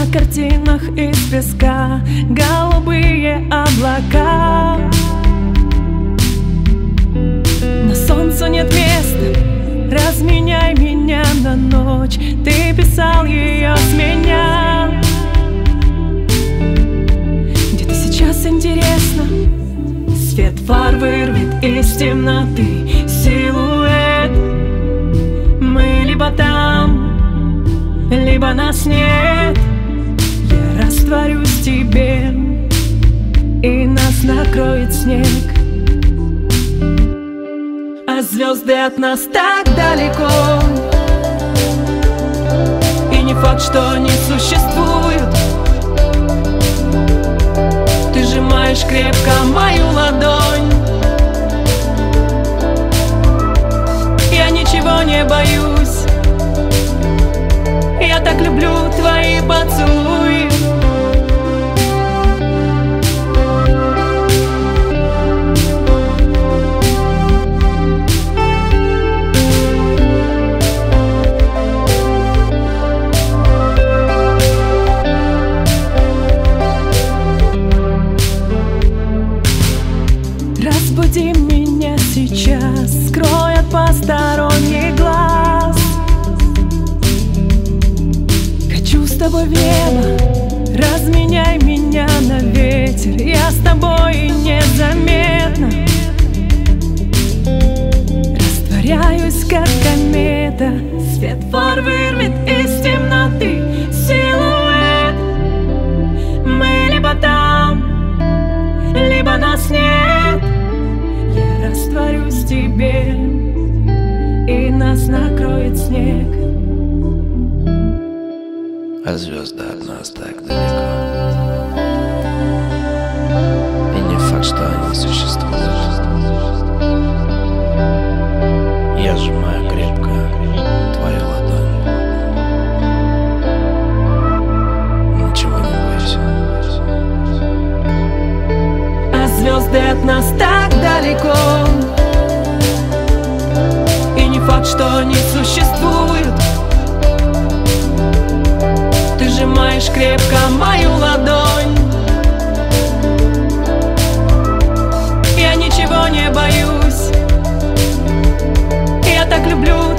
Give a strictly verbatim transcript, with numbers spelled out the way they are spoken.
На картинах из песка голубые облака. На солнцу нет места, разменяй меня на ночь. Ты писал ее с меня. Где ты сейчас, интересно? Свет фар вырвет из темноты силуэт. Мы либо там, либо нас нет. Я растворюсь в тебе, и нас накроет снег. А звезды от нас так далеко, и не факт, что они существуют. Ты сжимаешь крепко мою ладонь. Я ничего не боюсь. Я так люблю твои поцелуи. Разбуди меня сейчас, скрой от посторонних глаз. Хочу с тобой в небо, разменяй меня на ветер. Я с тобой незаметно растворяюсь, как комета. Свет фар вырвет из темноты силуэт. Мы либо там, либо нас нет. Я растворюсь в тебе, и нас накроет снег. А звезды от нас так далеко, и не факт, что они существуют. Я сжимаю крепко твою ладонь. Ничего не бойся. А звезды от нас так далеко, и не факт, что они существуют. Ты сжимаешь крепко мою ладонь. Я ничего не боюсь. Я так люблю